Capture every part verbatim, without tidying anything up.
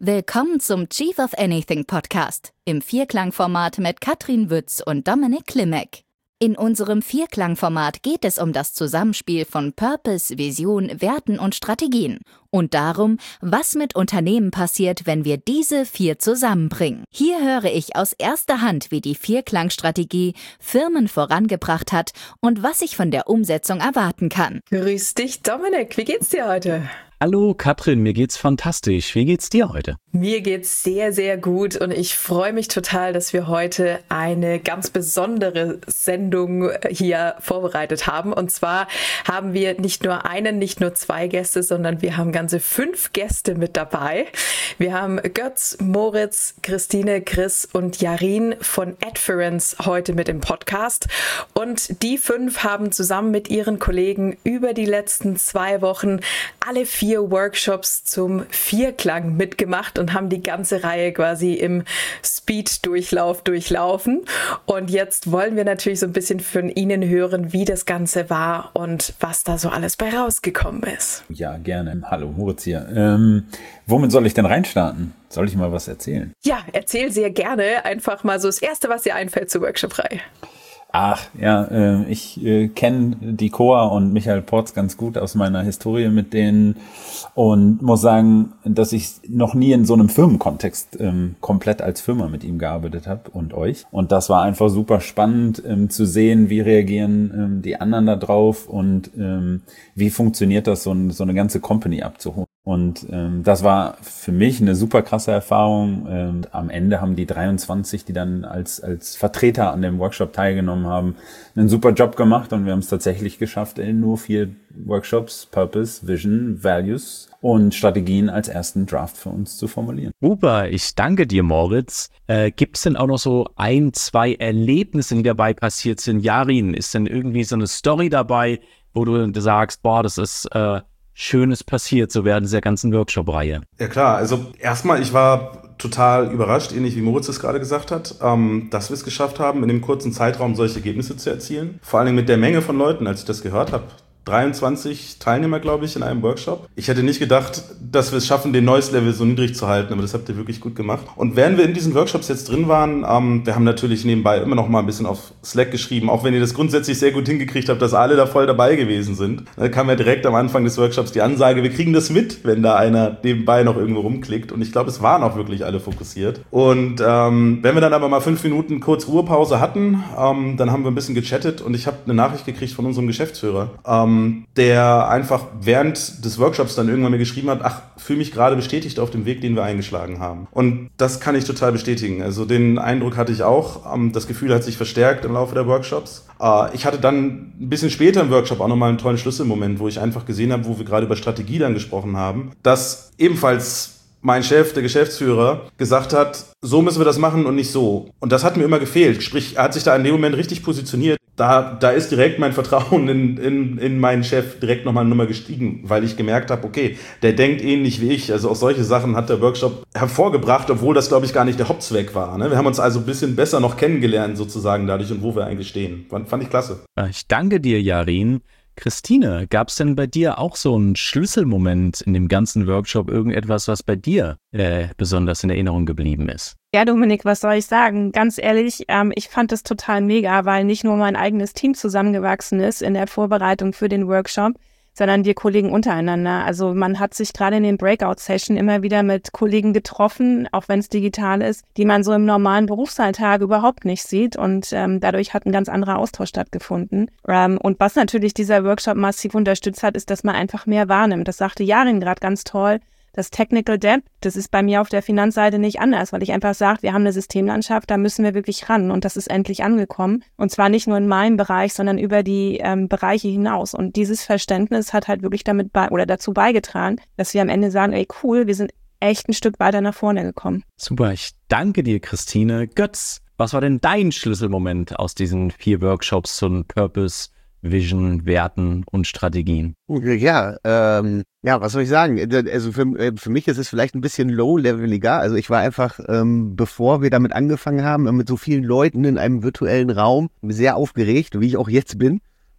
Willkommen zum Chief of Anything Podcast im Vierklangformat mit Katrin Wütz und Dominik Klimek. In unserem Vierklangformat geht es um das Zusammenspiel von Purpose, Vision, Werten und Strategien und darum, was mit Unternehmen passiert, wenn wir diese vier zusammenbringen. Hier höre ich aus erster Hand, wie die Vierklangstrategie Firmen vorangebracht hat und was ich von der Umsetzung erwarten kann. Grüß dich, Dominik. Wie geht's dir heute? Hallo Katrin, mir geht's fantastisch. Wie geht's dir heute? Mir geht's sehr, sehr gut und ich freue mich total, dass wir heute eine ganz besondere Sendung hier vorbereitet haben. Und zwar haben wir nicht nur einen, nicht nur zwei Gäste, sondern wir haben ganze fünf Gäste mit dabei. Wir haben Götz, Moritz, Christine, Chris und Jarin von Adference heute mit im Podcast. Und die fünf haben zusammen mit ihren Kollegen über die letzten zwei Wochen alle vier Workshops zum Vierklang mitgemacht und haben die ganze Reihe quasi im Speed-Durchlauf durchlaufen. Und jetzt wollen wir natürlich so ein bisschen von Ihnen hören, wie das Ganze war und was da so alles bei rausgekommen ist. Ja, gerne. Hallo, Moritz hier. Ähm, womit soll ich denn reinstarten? Soll ich mal was erzählen? Ja, erzähl sehr gerne. Einfach mal so das Erste, was dir einfällt zur Workshop-Reihe. Ach, ja, äh, ich äh, kenne die Coa und Michael Porz ganz gut aus meiner Historie mit denen und muss sagen, dass ich noch nie in so einem Firmenkontext ähm, komplett als Firma mit ihm gearbeitet habe und euch. Und das war einfach super spannend ähm, zu sehen, wie reagieren ähm, die anderen da drauf und ähm, wie funktioniert das, so, ein, so eine ganze Company abzuholen. Und ähm, das war für mich eine super krasse Erfahrung. Ähm, am Ende haben die dreiundzwanzig, die dann als als Vertreter an dem Workshop teilgenommen haben, einen super Job gemacht und wir haben es tatsächlich geschafft, in nur vier Workshops Purpose, Vision, Values und Strategien als ersten Draft für uns zu formulieren. Super, ich danke dir, Moritz. Äh, gibt es denn auch noch so ein, zwei Erlebnisse, die dabei passiert sind? Jarin, ist denn irgendwie so eine Story dabei, wo du sagst, boah, das ist äh, Schönes passiert, so während dieser ganzen Workshop-Reihe? Ja klar, also erstmal, ich war total überrascht, ähnlich wie Moritz es gerade gesagt hat, ähm, dass wir es geschafft haben, in dem kurzen Zeitraum solche Ergebnisse zu erzielen. Vor allem mit der Menge von Leuten, als ich das gehört habe. dreiundzwanzig Teilnehmer, glaube ich, in einem Workshop. Ich hätte nicht gedacht, dass wir es schaffen, den Noise-Level so niedrig zu halten, aber das habt ihr wirklich gut gemacht. Und während wir in diesen Workshops jetzt drin waren, ähm, wir haben natürlich nebenbei immer noch mal ein bisschen auf Slack geschrieben, auch wenn ihr das grundsätzlich sehr gut hingekriegt habt, dass alle da voll dabei gewesen sind. Da kam ja direkt am Anfang des Workshops die Ansage, wir kriegen das mit, wenn da einer nebenbei noch irgendwo rumklickt. Und ich glaube, es waren auch wirklich alle fokussiert. Und ähm, wenn wir dann aber mal fünf Minuten kurz Ruhepause hatten, ähm, dann haben wir ein bisschen gechattet und ich habe eine Nachricht gekriegt von unserem Geschäftsführer, ähm, der einfach während des Workshops dann irgendwann mir geschrieben hat, ach, fühle mich gerade bestätigt auf dem Weg, den wir eingeschlagen haben. Und das kann ich total bestätigen. Also den Eindruck hatte ich auch. Das Gefühl hat sich verstärkt im Laufe der Workshops. Ich hatte dann ein bisschen später im Workshop auch nochmal einen tollen Schlüsselmoment, wo ich einfach gesehen habe, wo wir gerade über Strategie dann gesprochen haben, dass ebenfalls mein Chef, der Geschäftsführer, gesagt hat, so müssen wir das machen und nicht so. Und das hat mir immer gefehlt. Sprich, er hat sich da in dem Moment richtig positioniert. Da, da ist direkt mein Vertrauen in, in, in meinen Chef direkt nochmal eine Nummer gestiegen, weil ich gemerkt habe, okay, der denkt ähnlich wie ich. Also auch solche Sachen hat der Workshop hervorgebracht, obwohl das, glaube ich, gar nicht der Hauptzweck war. Ne? Wir haben uns also ein bisschen besser noch kennengelernt sozusagen dadurch und wo wir eigentlich stehen. Fand, fand ich klasse. Ich danke dir, Jarin. Christine, gab es denn bei dir auch so einen Schlüsselmoment in dem ganzen Workshop, irgendetwas, was bei dir äh, besonders in Erinnerung geblieben ist? Ja, Dominik, was soll ich sagen? Ganz ehrlich, ähm, ich fand das total mega, weil nicht nur mein eigenes Team zusammengewachsen ist in der Vorbereitung für den Workshop, sondern wir Kollegen untereinander. Also man hat sich gerade in den Breakout-Sessions immer wieder mit Kollegen getroffen, auch wenn es digital ist, die man so im normalen Berufsalltag überhaupt nicht sieht. Und ähm, dadurch hat ein ganz anderer Austausch stattgefunden. Ähm, und was natürlich dieser Workshop massiv unterstützt hat, ist, dass man einfach mehr wahrnimmt. Das sagte Jarin gerade ganz toll. Das Technical Debt, das ist bei mir auf der Finanzseite nicht anders, weil ich einfach sage, wir haben eine Systemlandschaft, da müssen wir wirklich ran und das ist endlich angekommen. Und zwar nicht nur in meinem Bereich, sondern über die ähm, Bereiche hinaus. Und dieses Verständnis hat halt wirklich damit bei, oder dazu beigetragen, dass wir am Ende sagen, ey cool, wir sind echt ein Stück weiter nach vorne gekommen. Super, ich danke dir, Christine. Götz, was war denn dein Schlüsselmoment aus diesen vier Workshops zum Purpose, Vision, Werten und Strategien? Ja, ähm, ja, was soll ich sagen? Also für, für mich ist es vielleicht ein bisschen low-leveliger. Also ich war einfach, ähm, bevor wir damit angefangen haben, mit so vielen Leuten in einem virtuellen Raum sehr aufgeregt, wie ich auch jetzt bin.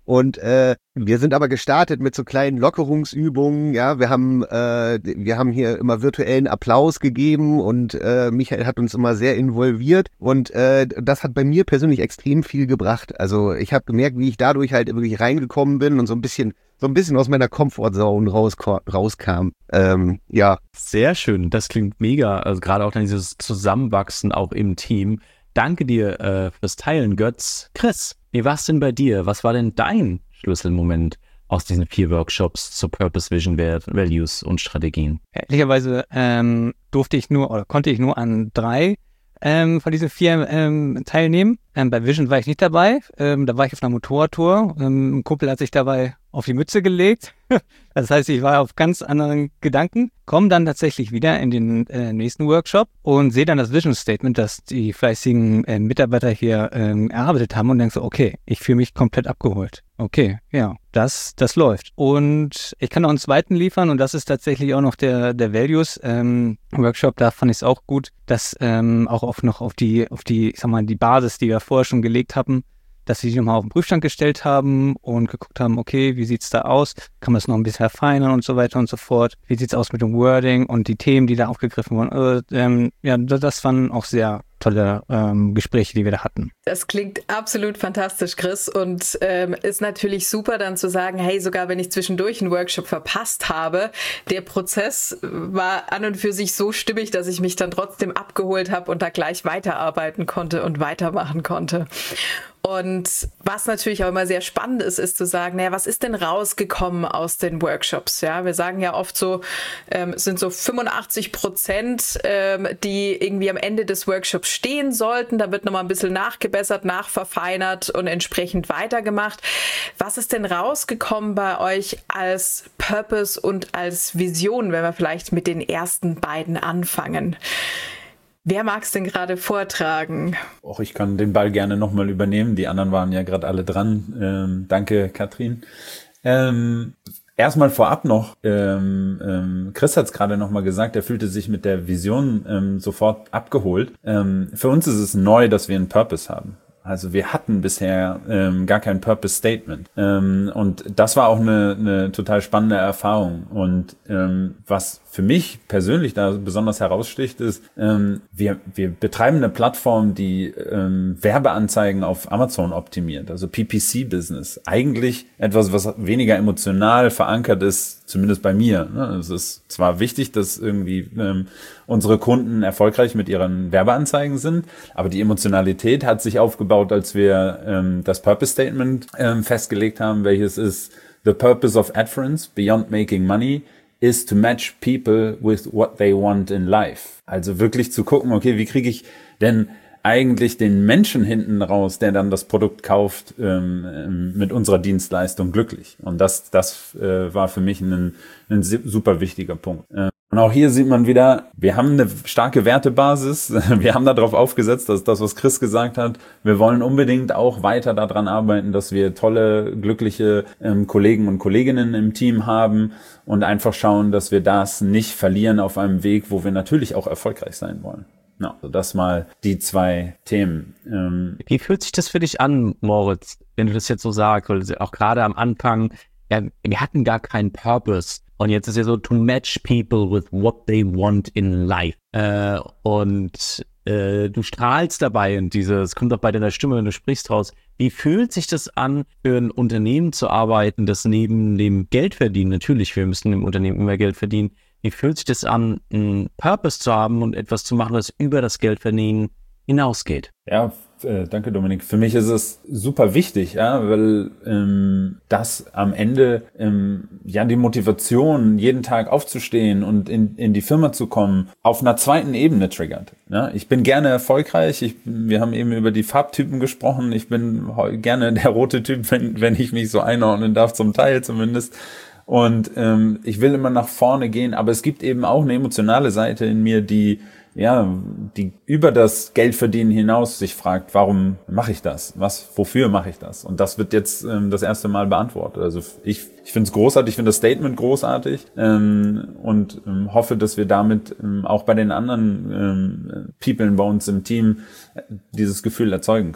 Und äh, wir sind aber gestartet mit so kleinen Lockerungsübungen. Ja, wir haben äh, wir haben hier immer virtuellen Applaus gegeben und äh, Michael hat uns immer sehr involviert und äh, das hat bei mir persönlich extrem viel gebracht. Also ich habe gemerkt, wie ich dadurch halt wirklich reingekommen bin und so ein bisschen so ein bisschen aus meiner Comfortzone raus, rauskam. Ähm, ja. Sehr schön, das klingt mega. Also gerade auch dann dieses Zusammenwachsen auch im Team. Danke dir äh, fürs Teilen, Götz. Chris, wie war es denn bei dir? Was war denn dein Schlüsselmoment aus diesen vier Workshops zu Purpose, Vision, Values und Strategien? Ehrlicherweise ähm, durfte ich nur oder konnte ich nur an drei ähm, von diesen vier ähm, teilnehmen. Ähm, bei Vision war ich nicht dabei. Ähm, da war ich auf einer Motorradtour. Ähm, ein Kumpel hat sich dabei auf die Mütze gelegt. Das heißt, ich war auf ganz anderen Gedanken, komme dann tatsächlich wieder in den äh, nächsten Workshop und sehe dann das Vision Statement, das die fleißigen äh, Mitarbeiter hier ähm, erarbeitet haben und denke so, okay, ich fühle mich komplett abgeholt. Okay, ja, das das läuft. Und ich kann noch einen zweiten liefern und das ist tatsächlich auch noch der der Values ähm, Workshop. Da fand ich es auch gut, dass ähm, auch auf noch auf die auf die ich sag mal die Basis, die wir vorher schon gelegt haben, dass sie sich nochmal auf den Prüfstand gestellt haben und geguckt haben, okay, wie sieht's da aus? Kann man es noch ein bisschen verfeinern und so weiter und so fort? Wie sieht's aus mit dem Wording und die Themen, die da aufgegriffen wurden? Äh, ähm, ja, das waren auch sehr tolle ähm, Gespräche, die wir da hatten. Das klingt absolut fantastisch, Chris, und ähm, ist natürlich super dann zu sagen, hey, sogar wenn ich zwischendurch einen Workshop verpasst habe, der Prozess war an und für sich so stimmig, dass ich mich dann trotzdem abgeholt habe und da gleich weiterarbeiten konnte und weitermachen konnte. Und was natürlich auch immer sehr spannend ist, ist zu sagen, naja, was ist denn rausgekommen aus den Workshops? Ja, wir sagen ja oft so, ähm, es sind so fünfundachtzig Prozent, ähm, die irgendwie am Ende des Workshops stehen sollten. Da wird nochmal ein bisschen nachgebessert, nachverfeinert und entsprechend weitergemacht. Was ist denn rausgekommen bei euch als Purpose und als Vision, wenn wir vielleicht mit den ersten beiden anfangen? Wer mag es denn gerade vortragen? Och, ich kann den Ball gerne nochmal übernehmen. Die anderen waren ja gerade alle dran. Ähm, danke, Katrin. Ähm, erstmal vorab noch, ähm, ähm, Chris hat es gerade nochmal gesagt, er fühlte sich mit der Vision ähm, sofort abgeholt. Ähm, für uns ist es neu, dass wir einen Purpose haben. Also wir hatten bisher ähm, gar kein Purpose-Statement. Ähm, und das war auch eine, eine total spannende Erfahrung. Und ähm, was für mich persönlich da besonders heraussticht, ist, ähm, wir, wir betreiben eine Plattform, die ähm, Werbeanzeigen auf Amazon optimiert, also P P C-Business. Eigentlich etwas, was weniger emotional verankert ist, zumindest bei mir. Ne? Es ist zwar wichtig, dass irgendwie ähm, unsere Kunden erfolgreich mit ihren Werbeanzeigen sind, aber die Emotionalität hat sich aufgebaut, als wir ähm, das Purpose-Statement ähm, festgelegt haben, welches ist: The purpose of Adference, beyond making money, is to match people with what they want in life. Also wirklich zu gucken, okay, wie kriege ich denn eigentlich den Menschen hinten raus, der dann das Produkt kauft, ähm, mit unserer Dienstleistung glücklich. Und das, das äh, war für mich ein, ein super wichtiger Punkt. Äh, und auch hier sieht man wieder, wir haben eine starke Wertebasis. Wir haben darauf aufgesetzt, dass das, was Chris gesagt hat, wir wollen unbedingt auch weiter daran arbeiten, dass wir tolle, glückliche ähm, Kollegen und Kolleginnen im Team haben und einfach schauen, dass wir das nicht verlieren auf einem Weg, wo wir natürlich auch erfolgreich sein wollen. Ja, also das mal die zwei Themen. Ähm, Wie fühlt sich das für dich an, Moritz, wenn du das jetzt so sagst? Weil auch gerade am Anfang, ja, wir hatten gar keinen Purpose. Und jetzt ist ja so, to match people with what they want in life. Äh, und äh, du strahlst dabei und dieses, kommt auch bei deiner Stimme, wenn du sprichst raus. Wie fühlt sich das an, für ein Unternehmen zu arbeiten, das neben dem Geld verdienen, natürlich, wir müssen im Unternehmen immer Geld verdienen. Wie fühlt sich das an, einen Purpose zu haben und etwas zu machen, das über das Geldverdienen hinausgeht? Ja, äh, danke Dominik. Für mich ist es super wichtig, ja, weil ähm, das am Ende ähm, ja die Motivation, jeden Tag aufzustehen und in, in die Firma zu kommen, auf einer zweiten Ebene triggert. Ja, ich bin gerne erfolgreich. Ich, wir haben eben über die Farbtypen gesprochen. Ich bin gerne der rote Typ, wenn, wenn ich mich so einordnen darf, zum Teil zumindest. Und ähm, ich will immer nach vorne gehen, aber es gibt eben auch eine emotionale Seite in mir, die ja, die über das Geldverdienen hinaus sich fragt, warum mache ich das? Was, wofür mache ich das? Und das wird jetzt ähm, das erste Mal beantwortet. Also ich, ich finde es großartig, ich finde das Statement großartig ähm, und ähm, hoffe, dass wir damit ähm, auch bei den anderen ähm, People bei uns im Team äh, dieses Gefühl erzeugen können.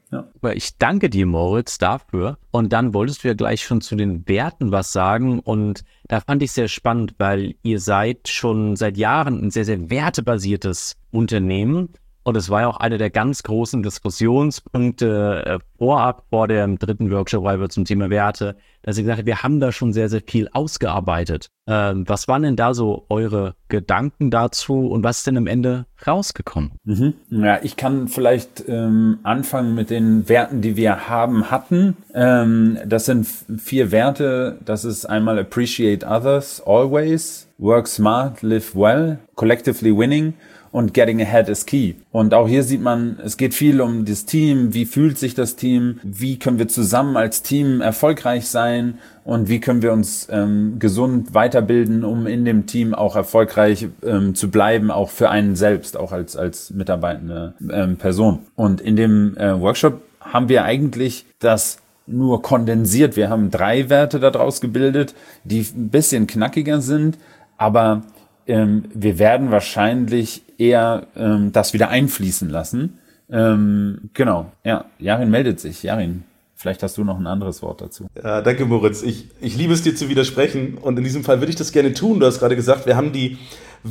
Ja. Aber ich danke dir, Moritz, dafür. Und dann wolltest du ja gleich schon zu den Werten was sagen. Und da fand ich sehr spannend, weil ihr seid schon seit Jahren ein sehr, sehr wertebasiertes Unternehmen. Und es war ja auch einer der ganz großen Diskussionspunkte äh, vorab, vor dem dritten Workshop, weil wir zum Thema Werte, dass ihr gesagt habt, wir haben da schon sehr, sehr viel ausgearbeitet. Ähm, was waren denn da so eure Gedanken dazu und was ist denn am Ende rausgekommen? Mhm. Ja, ich kann vielleicht ähm, anfangen mit den Werten, die wir haben, hatten. Ähm, das sind f- vier Werte. Das ist einmal Appreciate Others, Always, Work Smart, Live Well, Collectively Winning und Getting Ahead is Key. Und auch hier sieht man, es geht viel um das Team. Wie fühlt sich das Team? Wie können wir zusammen als Team erfolgreich sein? Und wie können wir uns ähm, gesund weiterbilden, um in dem Team auch erfolgreich ähm, zu bleiben, auch für einen selbst, auch als als mitarbeitende ähm, Person. Und in dem äh, Workshop haben wir eigentlich das nur kondensiert. Wir haben drei Werte daraus gebildet, die ein bisschen knackiger sind, aber ähm, wir werden wahrscheinlich eher ähm, das wieder einfließen lassen. Ähm, genau, ja, Jarin meldet sich. Jarin, vielleicht hast du noch ein anderes Wort dazu. Ja, danke, Moritz. Ich, ich liebe es, dir zu widersprechen. Und in diesem Fall würde ich das gerne tun. Du hast gerade gesagt, wir haben die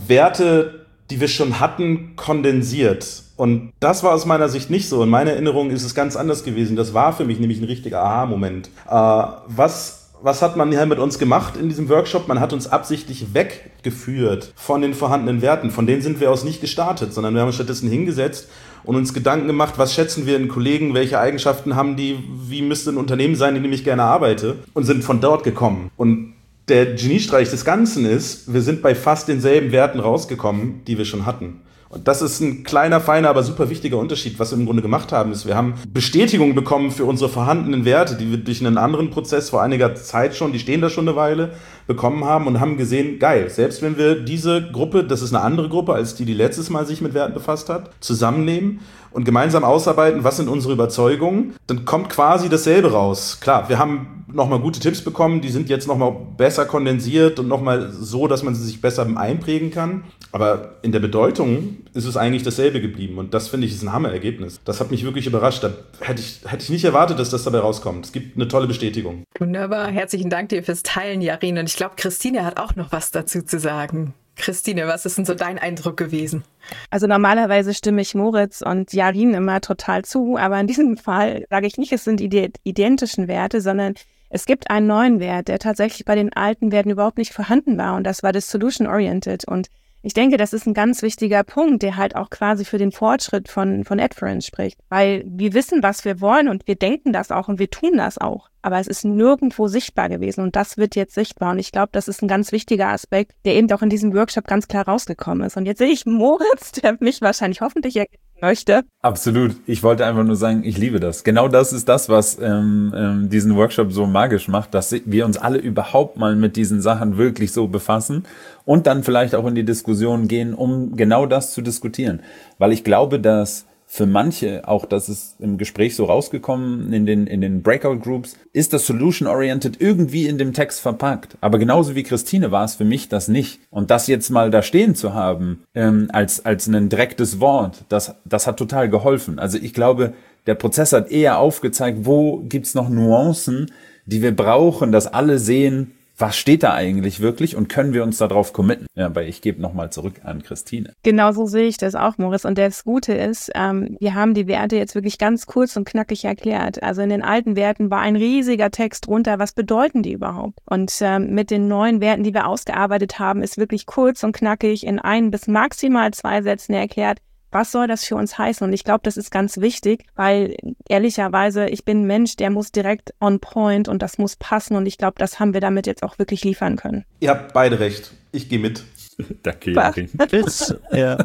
Werte, die wir schon hatten, kondensiert. Und das war aus meiner Sicht nicht so. In meiner Erinnerung ist es ganz anders gewesen. Das war für mich nämlich ein richtiger Aha-Moment. Äh, was... Was hat man hier mit uns gemacht in diesem Workshop? Man hat uns absichtlich weggeführt von den vorhandenen Werten. Von denen sind wir aus nicht gestartet, sondern wir haben uns stattdessen hingesetzt und uns Gedanken gemacht, was schätzen wir in Kollegen, welche Eigenschaften haben die, wie müsste ein Unternehmen sein, in dem ich gerne arbeite, und sind von dort gekommen. Und der Geniestreich des Ganzen ist, wir sind bei fast denselben Werten rausgekommen, die wir schon hatten. Und das ist ein kleiner, feiner, aber super wichtiger Unterschied, was wir im Grunde gemacht haben, ist, wir haben Bestätigung bekommen für unsere vorhandenen Werte, die wir durch einen anderen Prozess vor einiger Zeit schon, die stehen da schon eine Weile, bekommen haben und haben gesehen, geil, selbst wenn wir diese Gruppe, das ist eine andere Gruppe, als die, die letztes Mal sich mit Werten befasst hat, zusammennehmen und gemeinsam ausarbeiten, was sind unsere Überzeugungen, dann kommt quasi dasselbe raus. Klar, wir haben nochmal gute Tipps bekommen, die sind jetzt nochmal besser kondensiert und nochmal so, dass man sie sich besser einprägen kann. Aber in der Bedeutung ist es eigentlich dasselbe geblieben. Und das, finde ich, ist ein Hammerergebnis. Das hat mich wirklich überrascht. Da hätte ich, hätte ich nicht erwartet, dass das dabei rauskommt. Es gibt eine tolle Bestätigung. Wunderbar. Herzlichen Dank dir fürs Teilen, Jarin. Und ich glaube, Christine hat auch noch was dazu zu sagen. Christine, was ist denn so dein Eindruck gewesen? Also normalerweise stimme ich Moritz und Jarin immer total zu, aber in diesem Fall sage ich nicht, es sind die identischen Werte, sondern es gibt einen neuen Wert, der tatsächlich bei den alten Werten überhaupt nicht vorhanden war, und das war das Solution-Oriented. Und ich denke, das ist ein ganz wichtiger Punkt, der halt auch quasi für den Fortschritt von, von Adference spricht. Weil wir wissen, was wir wollen, und wir denken das auch und wir tun das auch. Aber es ist nirgendwo sichtbar gewesen, und das wird jetzt sichtbar. Und ich glaube, das ist ein ganz wichtiger Aspekt, der eben auch in diesem Workshop ganz klar rausgekommen ist. Und jetzt sehe ich Moritz, der mich wahrscheinlich hoffentlich erkennen möchte. Absolut. Ich wollte einfach nur sagen, ich liebe das. Genau das ist das, was ähm, ähm, diesen Workshop so magisch macht, dass wir uns alle überhaupt mal mit diesen Sachen wirklich so befassen und dann vielleicht auch in die Diskussion gehen, um genau das zu diskutieren. Weil ich glaube, dass für manche, auch das ist im Gespräch so rausgekommen, in den in den Breakout-Groups, ist das Solution-Oriented irgendwie in dem Text verpackt. Aber genauso wie Christine war es für mich das nicht. Und das jetzt mal da stehen zu haben, ähm, als als ein direktes Wort, das das hat total geholfen. Also ich glaube, der Prozess hat eher aufgezeigt, wo gibt's noch Nuancen, die wir brauchen, dass alle sehen, was steht da eigentlich wirklich und können wir uns darauf committen? Ja, aber ich gebe nochmal zurück an Christine. Genau so sehe ich das auch, Moritz. Und das Gute ist, ähm, wir haben die Werte jetzt wirklich ganz kurz und knackig erklärt. Also in den alten Werten war ein riesiger Text drunter. Was bedeuten die überhaupt? Und ähm, mit den neuen Werten, die wir ausgearbeitet haben, ist wirklich kurz und knackig in ein bis maximal zwei Sätzen erklärt, was soll das für uns heißen? Und ich glaube, das ist ganz wichtig, weil ehrlicherweise, ich bin ein Mensch, der muss direkt on point und das muss passen. Und ich glaube, das haben wir damit jetzt auch wirklich liefern können. Ihr habt beide recht. Ich gehe mit. Danke, Jarin. Chris, ja.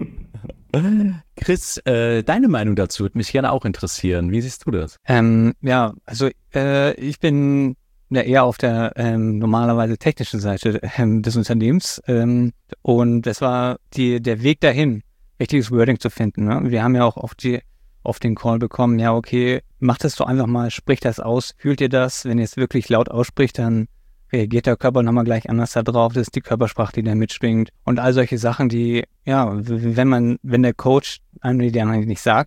Chris, äh, deine Meinung dazu würde mich gerne auch interessieren. Wie siehst du das? Ähm, ja, also äh, ich bin ja eher auf der ähm, normalerweise technischen Seite ähm, des Unternehmens, ähm, und das war die, der Weg dahin, richtiges Wording zu finden. Ne? Wir haben ja auch auf, die, auf den Call bekommen, ja okay, macht das doch einfach mal, spricht das aus, fühlt ihr das? Wenn ihr es wirklich laut ausspricht, dann reagiert der Körper nochmal gleich anders da drauf, das ist die Körpersprache, die da mitschwingt. Und all solche Sachen, die, ja, wenn man, wenn der Coach einem die dann nicht sagt,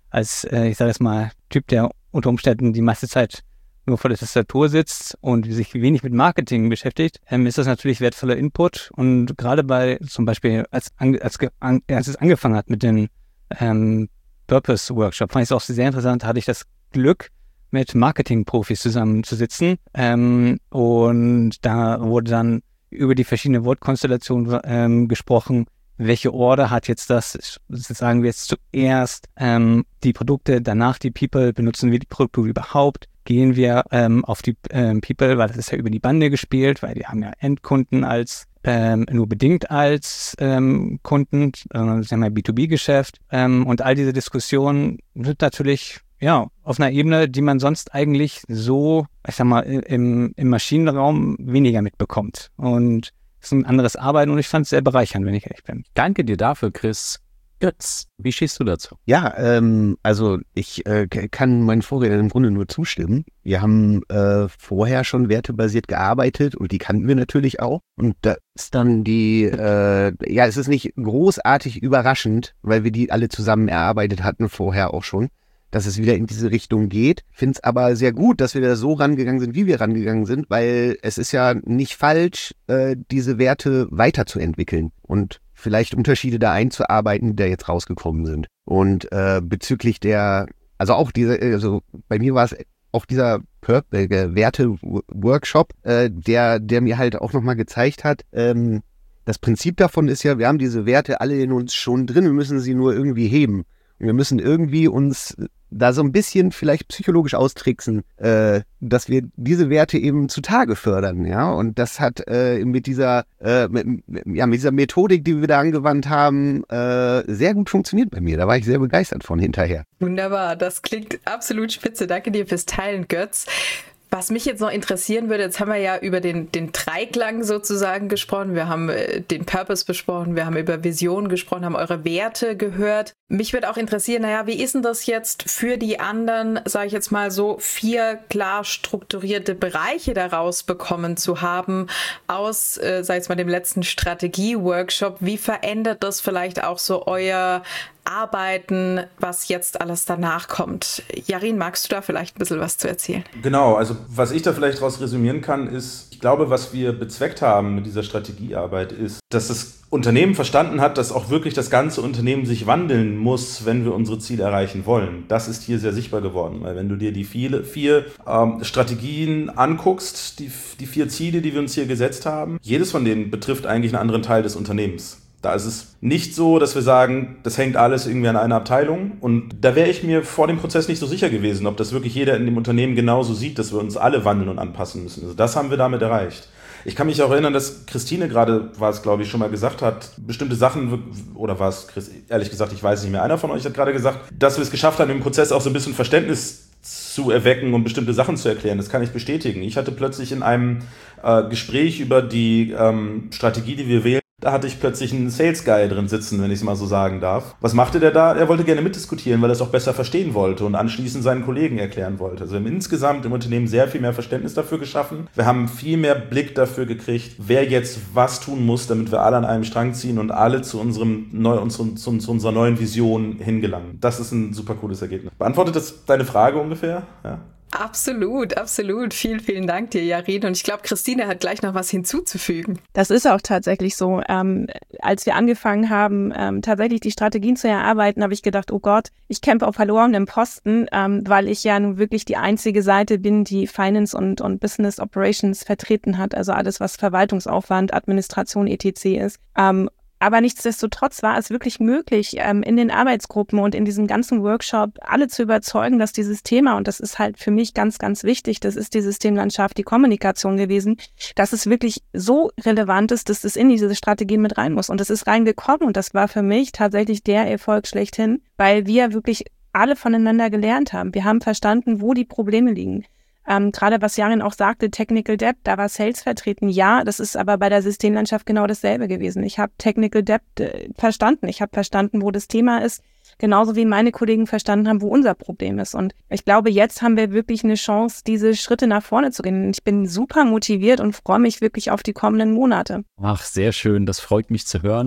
als, äh, ich sage jetzt mal, Typ, der unter Umständen die meiste Zeit nur vor der Tastatur sitzt und sich wenig mit Marketing beschäftigt, ähm, ist das natürlich wertvoller Input. Und gerade bei zum Beispiel, als, als, an, als es angefangen hat mit dem ähm, Purpose-Workshop, fand ich es auch sehr interessant, hatte ich das Glück, mit Marketing-Profis zusammenzusitzen. Ähm, und da wurde dann über die verschiedenen Wortkonstellationen ähm, gesprochen, welche Order hat jetzt das, sagen wir jetzt zuerst ähm, die Produkte, danach die People, benutzen wir die Produkte überhaupt, gehen wir ähm, auf die ähm, People, weil das ist ja über die Bande gespielt, weil wir haben ja Endkunden als, ähm, nur bedingt als ähm, Kunden, äh, das ist ja mal B zwei B-Geschäft ähm, und all diese Diskussionen sind natürlich ja auf einer Ebene, die man sonst eigentlich so, ich sag mal, im, im Maschinenraum weniger mitbekommt und es ist ein anderes Arbeiten und ich fand es sehr bereichernd, wenn ich ehrlich bin. Danke dir dafür, Chris. Götz, wie stehst du dazu? Ja, ähm, also ich äh, kann meinen Vorrednern im Grunde nur zustimmen. Wir haben äh, vorher schon wertebasiert gearbeitet und die kannten wir natürlich auch. Und da ist dann die, äh, ja, es ist nicht großartig überraschend, weil wir die alle zusammen erarbeitet hatten vorher auch schon, dass es wieder in diese Richtung geht. Finde es aber sehr gut, dass wir da so rangegangen sind, wie wir rangegangen sind, weil es ist ja nicht falsch, äh, diese Werte weiterzuentwickeln und vielleicht Unterschiede da einzuarbeiten, die da jetzt rausgekommen sind. Und äh, bezüglich der, also auch diese, also bei mir war es auch dieser äh, Werte-Workshop, äh, der, der mir halt auch nochmal gezeigt hat, ähm, das Prinzip davon ist ja, wir haben diese Werte alle in uns schon drin, wir müssen sie nur irgendwie heben. Und wir müssen irgendwie uns da so ein bisschen vielleicht psychologisch austricksen, äh, dass wir diese Werte eben zutage fördern, ja. Und das hat äh, mit dieser, äh, mit, ja, mit dieser Methodik, die wir da angewandt haben, äh, sehr gut funktioniert bei mir. Da war ich sehr begeistert von hinterher. Wunderbar, das klingt absolut spitze. Danke dir fürs Teilen, Götz. Was mich jetzt noch interessieren würde, jetzt haben wir ja über den, den Dreiklang sozusagen gesprochen, wir haben äh, den Purpose besprochen, wir haben über Vision gesprochen, haben eure Werte gehört. Mich würde auch interessieren, naja, wie ist denn das jetzt für die anderen, sage ich jetzt mal so, vier klar strukturierte Bereiche daraus bekommen zu haben aus, äh, sag ich jetzt mal, dem letzten Strategie-Workshop? Wie verändert das vielleicht auch so euer Arbeiten, was jetzt alles danach kommt? Jarin, magst du da vielleicht ein bisschen was zu erzählen? Genau, also was ich da vielleicht daraus resümieren kann, ist, ich glaube, was wir bezweckt haben mit dieser Strategiearbeit ist, dass das Unternehmen verstanden hat, dass auch wirklich das ganze Unternehmen sich wandeln muss, wenn wir unsere Ziele erreichen wollen. Das ist hier sehr sichtbar geworden, weil wenn du dir die viele, vier ähm, Strategien anguckst, die, die vier Ziele, die wir uns hier gesetzt haben, jedes von denen betrifft eigentlich einen anderen Teil des Unternehmens. Da ist es nicht so, dass wir sagen, das hängt alles irgendwie an einer Abteilung. Und da wäre ich mir vor dem Prozess nicht so sicher gewesen, ob das wirklich jeder in dem Unternehmen genauso sieht, dass wir uns alle wandeln und anpassen müssen. Also das haben wir damit erreicht. Ich kann mich auch erinnern, dass Christine gerade, war es glaube ich, schon mal gesagt hat, bestimmte Sachen, oder war es, ehrlich gesagt, ich weiß nicht mehr, einer von euch hat gerade gesagt, dass wir es geschafft haben, im Prozess auch so ein bisschen Verständnis zu erwecken und bestimmte Sachen zu erklären. Das kann ich bestätigen. Ich hatte plötzlich in einem äh, Gespräch über die ähm, Strategie, die wir wählen, da hatte ich plötzlich einen Sales Guy drin sitzen, wenn ich es mal so sagen darf. Was machte der da? Er wollte gerne mitdiskutieren, weil er es auch besser verstehen wollte und anschließend seinen Kollegen erklären wollte. Also wir haben insgesamt im Unternehmen sehr viel mehr Verständnis dafür geschaffen. Wir haben viel mehr Blick dafür gekriegt, wer jetzt was tun muss, damit wir alle an einem Strang ziehen und alle zu, unserem neu, zu, zu, zu unserer neuen Vision hingelangen. Das ist ein super cooles Ergebnis. Beantwortet das deine Frage ungefähr? Ja. Absolut, absolut. Vielen, vielen Dank dir, Jarin. Und ich glaube, Christine hat gleich noch was hinzuzufügen. Das ist auch tatsächlich so. Ähm, als wir angefangen haben, ähm, tatsächlich die Strategien zu erarbeiten, habe ich gedacht, oh Gott, ich kämpfe auf verlorenem Posten, ähm, weil ich ja nun wirklich die einzige Seite bin, die Finance und, und Business Operations vertreten hat. Also alles, was Verwaltungsaufwand, Administration, et cetera ist. Ähm, Aber nichtsdestotrotz war es wirklich möglich, ähm, in den Arbeitsgruppen und in diesem ganzen Workshop alle zu überzeugen, dass dieses Thema, und das ist halt für mich ganz, ganz wichtig, das ist die Systemlandschaft, die Kommunikation gewesen, dass es wirklich so relevant ist, dass es in diese Strategie mit rein muss. Und es ist reingekommen und das war für mich tatsächlich der Erfolg schlechthin, weil wir wirklich alle voneinander gelernt haben. Wir haben verstanden, wo die Probleme liegen. Ähm, gerade was Jarin auch sagte, Technical Debt, da war Sales vertreten. Ja, das ist aber bei der Systemlandschaft genau dasselbe gewesen. Ich habe Technical Debt äh, verstanden. Ich habe verstanden, wo das Thema ist, genauso wie meine Kollegen verstanden haben, wo unser Problem ist. Und ich glaube, jetzt haben wir wirklich eine Chance, diese Schritte nach vorne zu gehen. Ich bin super motiviert und freue mich wirklich auf die kommenden Monate. Ach, sehr schön. Das freut mich zu hören.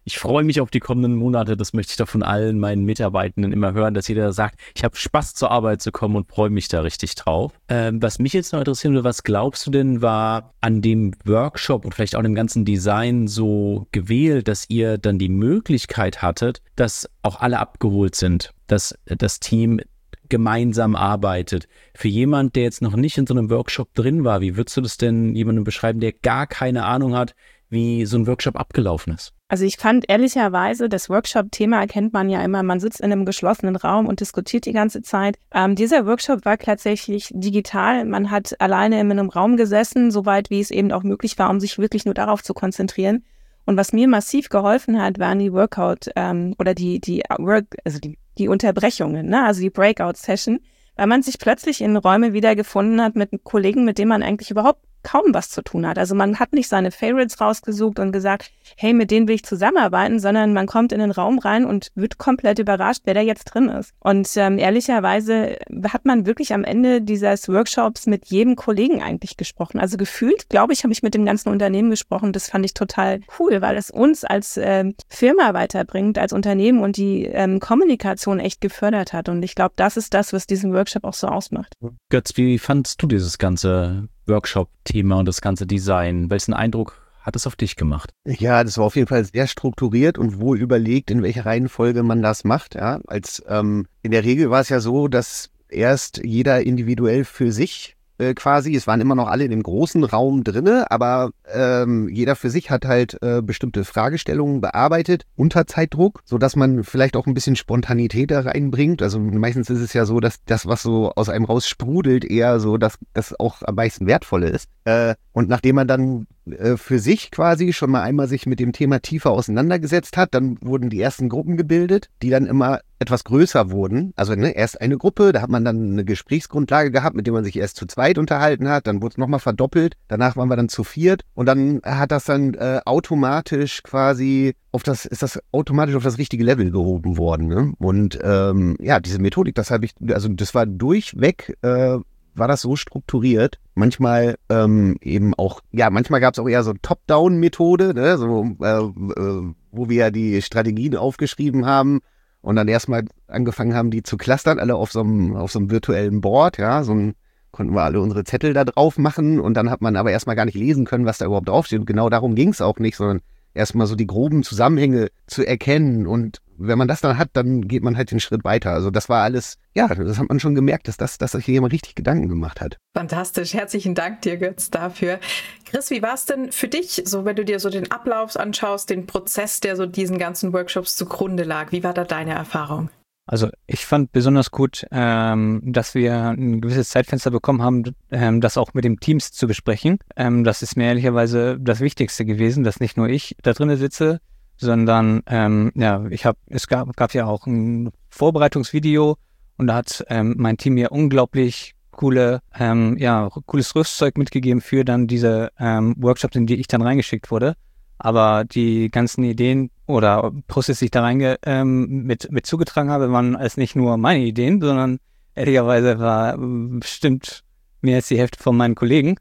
ich freue mich auf die kommenden Monate. Das möchte ich doch von allen meinen Mitarbeitenden immer hören, dass jeder sagt, ich habe Spaß zur Arbeit zu kommen und freue mich da richtig drauf. Ähm, was mich jetzt noch interessieren würde, was glaubst du denn, war an dem Workshop und vielleicht auch dem ganzen Design so gewählt, dass ihr dann die Möglichkeit hattet, dass auch alle abgeholt sind, dass das Team gemeinsam arbeitet. Für jemand, der jetzt noch nicht in so einem Workshop drin war, wie würdest du das denn jemandem beschreiben, der gar keine Ahnung hat, wie so ein Workshop abgelaufen ist? Also ich fand ehrlicherweise, das Workshop-Thema erkennt man ja immer, man sitzt in einem geschlossenen Raum und diskutiert die ganze Zeit. Ähm, dieser Workshop war tatsächlich digital. Man hat alleine in einem Raum gesessen, soweit wie es eben auch möglich war, um sich wirklich nur darauf zu konzentrieren. Und was mir massiv geholfen hat, waren die Workout ähm, oder die die Work, also die die Unterbrechungen, ne? Also die Breakout-Session, weil man sich plötzlich in Räume wiedergefunden hat mit Kollegen, mit denen man eigentlich überhaupt kaum was zu tun hat. Also man hat nicht seine Favorites rausgesucht und gesagt, hey, mit denen will ich zusammenarbeiten, sondern man kommt in den Raum rein und wird komplett überrascht, wer da jetzt drin ist. Und ähm, ehrlicherweise hat man wirklich am Ende dieses Workshops mit jedem Kollegen eigentlich gesprochen. Also gefühlt, glaube ich, habe ich mit dem ganzen Unternehmen gesprochen. Das fand ich total cool, weil es uns als ähm, Firma weiterbringt, als Unternehmen und die ähm, Kommunikation echt gefördert hat. Und ich glaube, das ist das, was diesen Workshop auch so ausmacht. Götz, wie fandst du dieses ganze Workshop-Thema und das ganze Design? Welchen Eindruck hat es auf dich gemacht? Ja, das war auf jeden Fall sehr strukturiert und wohl überlegt, in welcher Reihenfolge man das macht. Ja, als ähm, in der Regel war es ja so, dass erst jeder individuell für sich äh, quasi, es waren immer noch alle in dem großen Raum drinne, aber ähm, jeder für sich hat halt äh, bestimmte Fragestellungen bearbeitet unter Zeitdruck, sodass man vielleicht auch ein bisschen Spontanität da reinbringt. Also meistens ist es ja so, dass das, was so aus einem raus sprudelt, eher so, dass das auch am meisten Wertvolle ist. Äh, und nachdem man dann äh, für sich quasi schon mal einmal sich mit dem Thema tiefer auseinandergesetzt hat, dann wurden die ersten Gruppen gebildet, die dann immer etwas größer wurden. Also ne, erst eine Gruppe, da hat man dann eine Gesprächsgrundlage gehabt, mit der man sich erst zu zweit unterhalten hat, dann wurde es nochmal verdoppelt, danach waren wir dann zu viert und dann hat das dann äh, automatisch quasi auf das, ist das automatisch auf das richtige Level gehoben worden. Ne? Und ähm, ja, diese Methodik, das habe ich, also das war durchweg, äh, war das so strukturiert. Manchmal ähm, eben auch, ja, manchmal gab es auch eher so Top-Down-Methode, ne? So, äh, äh, wo wir ja die Strategien aufgeschrieben haben und dann erstmal angefangen haben, die zu clustern, alle auf so einem, auf so einem virtuellen Board, ja, so ein, konnten wir alle unsere Zettel da drauf machen und dann hat man aber erstmal gar nicht lesen können, was da überhaupt draufsteht. Und genau darum ging es auch nicht, sondern erstmal so die groben Zusammenhänge zu erkennen und wenn man das dann hat, dann geht man halt den Schritt weiter. Also das war alles, ja, das hat man schon gemerkt, dass das, dass sich hier jemand richtig Gedanken gemacht hat. Fantastisch, herzlichen Dank dir, Götz, dafür. Chris, wie war es denn für dich, so wenn du dir so den Ablauf anschaust, den Prozess, der so diesen ganzen Workshops zugrunde lag? Wie war da deine Erfahrung? Also ich fand besonders gut, ähm, dass wir ein gewisses Zeitfenster bekommen haben, ähm, das auch mit den Teams zu besprechen. Ähm, das ist mir ehrlicherweise das Wichtigste gewesen, dass nicht nur ich da drinnen sitze, sondern ähm, ja, ich habe, es gab, gab ja auch ein Vorbereitungsvideo und da hat ähm, mein Team mir unglaublich coole, ähm, ja, cooles Rüstzeug mitgegeben für dann diese ähm, Workshops, in die ich dann reingeschickt wurde. Aber die ganzen Ideen oder Prozesse, die ich da reinge ähm, mit, mit zugetragen habe, waren als nicht nur meine Ideen, sondern ehrlicherweise war bestimmt mehr als die Hälfte von meinen Kollegen.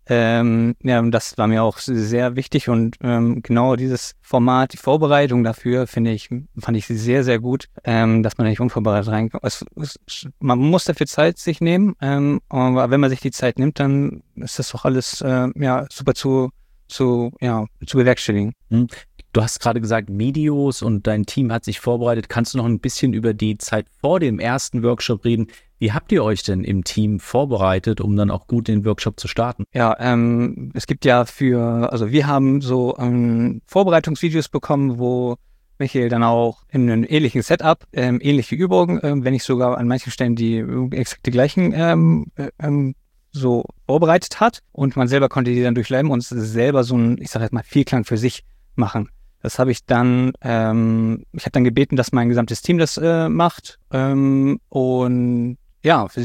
ähm, ja, und das war mir auch sehr wichtig und ähm, genau dieses Format, die Vorbereitung dafür, finde ich, fand ich sehr, sehr gut, ähm, dass man nicht unvorbereitet reinkommt. Es, es, man muss dafür Zeit sich nehmen, ähm, aber wenn man sich die Zeit nimmt, dann ist das doch alles äh, ja, super zu, zu, ja, zu bewerkstelligen. Hm. Du hast gerade gesagt, Videos und dein Team hat sich vorbereitet. Kannst du noch ein bisschen über die Zeit vor dem ersten Workshop reden? Wie habt ihr euch denn im Team vorbereitet, um dann auch gut den Workshop zu starten? Ja, ähm, es gibt ja für, also wir haben so ähm, Vorbereitungsvideos bekommen, wo Michael dann auch in einem ähnlichen Setup, ähm, ähnliche Übungen, ähm, wenn nicht sogar an manchen Stellen die exakt die gleichen ähm, ähm, so vorbereitet hat und man selber konnte die dann durchleben und selber so ein, ich sag jetzt mal, Vierklang für sich machen. Das habe ich dann, ähm, ich habe dann gebeten, dass mein gesamtes Team das äh, macht ähm, und ja,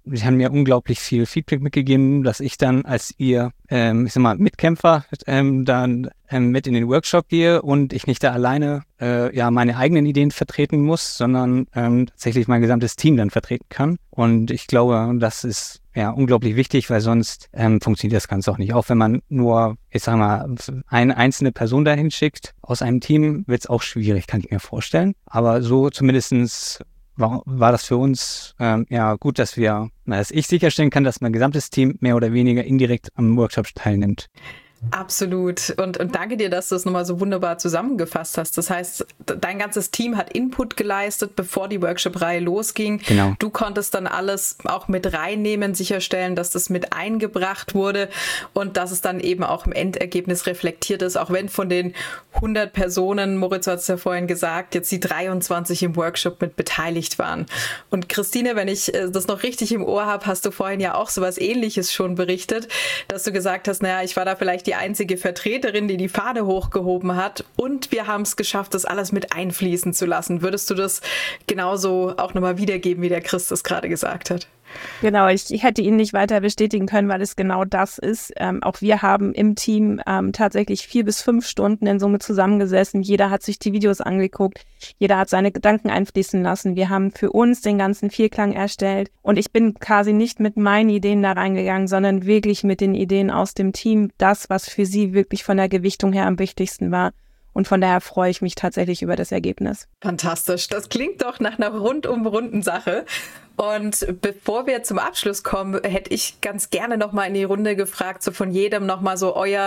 sie haben mir unglaublich viel Feedback mitgegeben, dass ich dann als ihr, ähm, ich sag mal, Mitkämpfer ähm, dann ähm, mit in den Workshop gehe und ich nicht da alleine äh, ja meine eigenen Ideen vertreten muss, sondern ähm, tatsächlich mein gesamtes Team dann vertreten kann. Und ich glaube, das ist ja unglaublich wichtig, weil sonst ähm, funktioniert das Ganze auch nicht. Auch wenn man nur, ich sag mal, eine einzelne Person dahin schickt aus einem Team, wird es auch schwierig, kann ich mir vorstellen. Aber so zumindestens war, war das für uns ähm, ja gut, dass wir, na, dass ich sicherstellen kann, dass mein gesamtes Team mehr oder weniger indirekt am Workshop teilnimmt. Absolut. Und, und danke dir, dass du es nochmal so wunderbar zusammengefasst hast. Das heißt, dein ganzes Team hat Input geleistet, bevor die Workshop-Reihe losging. Genau. Du konntest dann alles auch mit reinnehmen, sicherstellen, dass das mit eingebracht wurde und dass es dann eben auch im Endergebnis reflektiert ist, auch wenn von den hundert Personen, Moritz hat es ja vorhin gesagt, jetzt die dreiundzwanzig im Workshop mit beteiligt waren. Und Christine, wenn ich das noch richtig im Ohr habe, hast du vorhin ja auch sowas Ähnliches schon berichtet, dass du gesagt hast, naja, ich war da vielleicht die einzige Vertreterin, die die Fahne hochgehoben hat und wir haben es geschafft, das alles mit einfließen zu lassen. Würdest du das genauso auch nochmal wiedergeben, wie der Chris das gerade gesagt hat? Genau, ich, ich hätte ihn nicht weiter bestätigen können, weil es genau das ist. Ähm, auch wir haben im Team ähm, tatsächlich vier bis fünf Stunden in Summe zusammengesessen. Jeder hat sich die Videos angeguckt, jeder hat seine Gedanken einfließen lassen. Wir haben für uns den ganzen Vierklang erstellt und ich bin quasi nicht mit meinen Ideen da reingegangen, sondern wirklich mit den Ideen aus dem Team, das, was für sie wirklich von der Gewichtung her am wichtigsten war. Und von daher freue ich mich tatsächlich über das Ergebnis. Fantastisch. Das klingt doch nach einer rundum runden Sache. Und bevor wir zum Abschluss kommen, hätte ich ganz gerne nochmal in die Runde gefragt, so von jedem nochmal so euer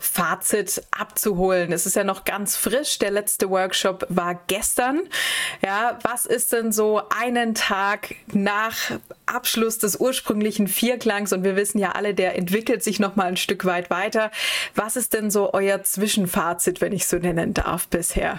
Fazit abzuholen. Es ist ja noch ganz frisch. Der letzte Workshop war gestern. Ja, was ist denn so einen Tag nach Abschluss des ursprünglichen Vierklangs? Und wir wissen ja alle, der entwickelt sich nochmal ein Stück weit weiter. Was ist denn so euer Zwischenfazit, wenn ich so nennen darf, bisher?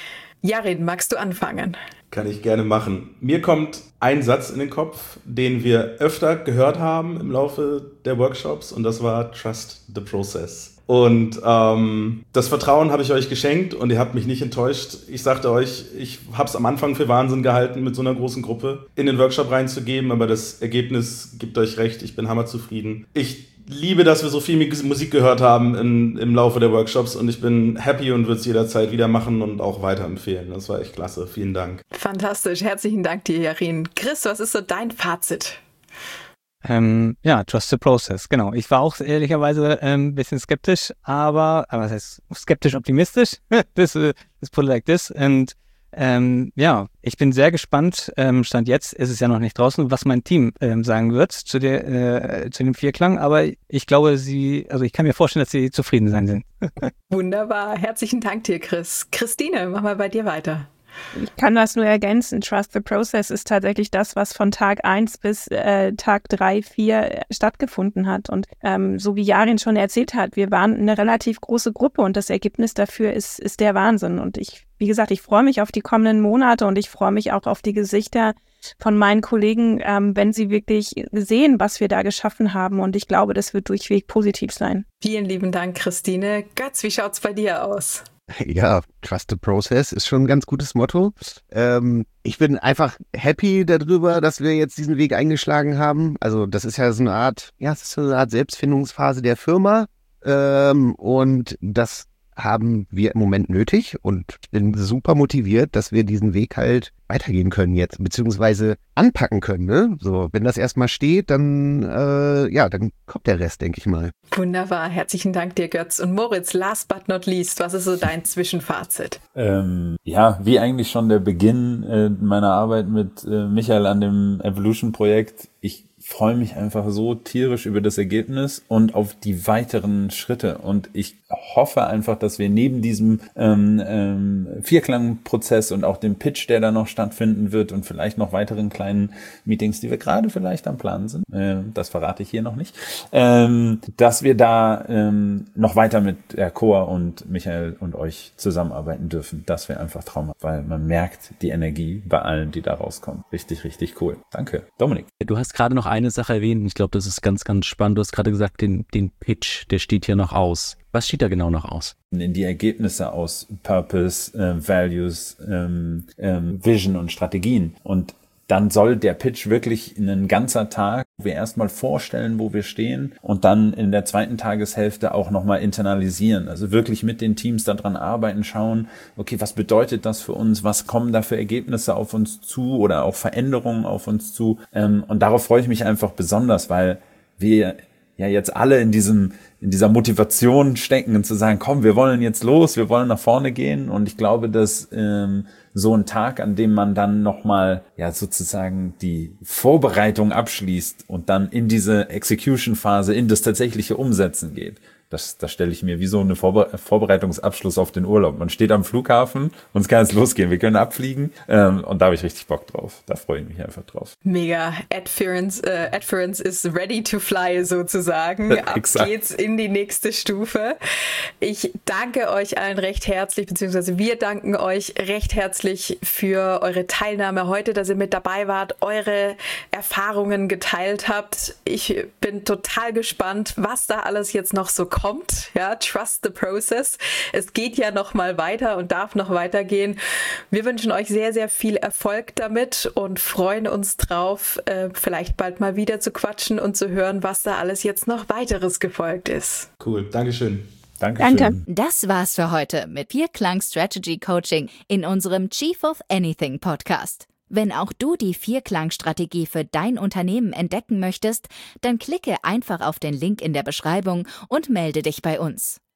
Yarin, magst du anfangen? Kann ich gerne machen. Mir kommt ein Satz in den Kopf, den wir öfter gehört haben im Laufe der Workshops und das war Trust the Process. Und ähm, das Vertrauen habe ich euch geschenkt und ihr habt mich nicht enttäuscht. Ich sagte euch, ich habe es am Anfang für Wahnsinn gehalten, mit so einer großen Gruppe in den Workshop reinzugeben, aber das Ergebnis gibt euch recht, ich bin hammerzufrieden. Ich liebe, dass wir so viel Musik gehört haben in, im Laufe der Workshops und ich bin happy und würde es jederzeit wieder machen und auch weiterempfehlen. Das war echt klasse. Vielen Dank. Fantastisch. Herzlichen Dank dir, Yarin. Chris, was ist so dein Fazit? Ähm, ja, trust the process, genau. Ich war auch ehrlicherweise ein ähm, bisschen skeptisch, aber, aber was heißt skeptisch optimistisch? this, uh, this put it like this. Und ähm, ja, ich bin sehr gespannt. Ähm, Stand jetzt ist es ja noch nicht draußen, was mein Team ähm, sagen wird zu der äh, zu dem Vierklang. Aber ich glaube, sie, also ich kann mir vorstellen, dass sie zufrieden sein sind. Wunderbar. Herzlichen Dank dir, Chris. Christine, mach mal bei dir weiter. Ich kann das nur ergänzen. Trust the Process ist tatsächlich das, was von Tag eins bis äh, Tag drei, vier stattgefunden hat. Und ähm, so wie Yarin schon erzählt hat, wir waren eine relativ große Gruppe und das Ergebnis dafür ist, ist der Wahnsinn. Und ich, wie gesagt, ich freue mich auf die kommenden Monate und ich freue mich auch auf die Gesichter von meinen Kollegen, ähm, wenn sie wirklich sehen, was wir da geschaffen haben. Und ich glaube, das wird durchweg positiv sein. Vielen lieben Dank, Christine. Götz, wie schaut's bei dir aus? Ja, Trust the Process ist schon ein ganz gutes Motto. Ähm, ich bin einfach happy darüber, dass wir jetzt diesen Weg eingeschlagen haben. Also das ist ja so eine Art, ja, es ist so eine Art Selbstfindungsphase der Firma. Ähm, und das haben wir im Moment nötig und ich bin super motiviert, dass wir diesen Weg halt weitergehen können jetzt, beziehungsweise anpacken können. Ne? So, wenn das erstmal steht, dann äh, ja, dann kommt der Rest, denke ich mal. Wunderbar, herzlichen Dank dir, Götz. Und Moritz, last but not least, was ist so dein Zwischenfazit? Ähm, ja, wie eigentlich schon der Beginn äh, meiner Arbeit mit äh, Michael an dem Evolution-Projekt. Ich freue mich einfach so tierisch über das Ergebnis und auf die weiteren Schritte. Und ich hoffe einfach, dass wir neben diesem ähm, ähm, Vierklang-Prozess und auch dem Pitch, der da noch stattfinden wird und vielleicht noch weiteren kleinen Meetings, die wir gerade vielleicht am Plan sind, äh, das verrate ich hier noch nicht, ähm, dass wir da ähm, noch weiter mit der Coa und Michael und euch zusammenarbeiten dürfen. Das wäre einfach traumhaft, weil man merkt die Energie bei allen, die da rauskommen. Richtig, richtig cool. Danke. Dominik. Du hast gerade noch eine Sache erwähnt, ich glaube, das ist ganz, ganz spannend. Du hast gerade gesagt, den, den Pitch, der steht hier noch aus. Was steht da genau noch aus? In die Ergebnisse aus Purpose, äh, Values, ähm, ähm, Vision und Strategien. Und dann soll der Pitch wirklich ein ganzer Tag, wo wir erstmal vorstellen, wo wir stehen und dann in der zweiten Tageshälfte auch nochmal internalisieren. Also wirklich mit den Teams daran arbeiten, schauen, okay, was bedeutet das für uns? Was kommen da für Ergebnisse auf uns zu oder auch Veränderungen auf uns zu? Und darauf freue ich mich einfach besonders, weil wir ja jetzt alle in diesem, in dieser Motivation stecken und zu sagen, komm, wir wollen jetzt los, wir wollen nach vorne gehen. Und ich glaube, dass ähm, so ein Tag, an dem man dann nochmal ja sozusagen die Vorbereitung abschließt und dann in diese Execution-Phase, in das tatsächliche Umsetzen geht. Das, das stelle ich mir wie so eine Vorbe- Vorbereitungsabschluss auf den Urlaub. Man steht am Flughafen und es kann jetzt losgehen. Wir können abfliegen ähm, und da habe ich richtig Bock drauf. Da freue ich mich einfach drauf. Mega. Adference, äh, Adference is ready to fly sozusagen. Ab geht's in die nächste Stufe. Ich danke euch allen recht herzlich, beziehungsweise wir danken euch recht herzlich für eure Teilnahme heute, dass ihr mit dabei wart, eure Erfahrungen geteilt habt. Ich bin total gespannt, was da alles jetzt noch so kommt. kommt, ja, trust the process. Es geht ja noch mal weiter und darf noch weitergehen. Wir wünschen euch sehr, sehr viel Erfolg damit und freuen uns drauf, äh, vielleicht bald mal wieder zu quatschen und zu hören, was da alles jetzt noch weiteres gefolgt ist. Cool, Dankeschön. Dankeschön. Danke. Das war's für heute mit Vierklang Strategy Coaching in unserem Chief of Anything Podcast. Wenn auch du die Vierklang-Strategie für dein Unternehmen entdecken möchtest, dann klicke einfach auf den Link in der Beschreibung und melde dich bei uns.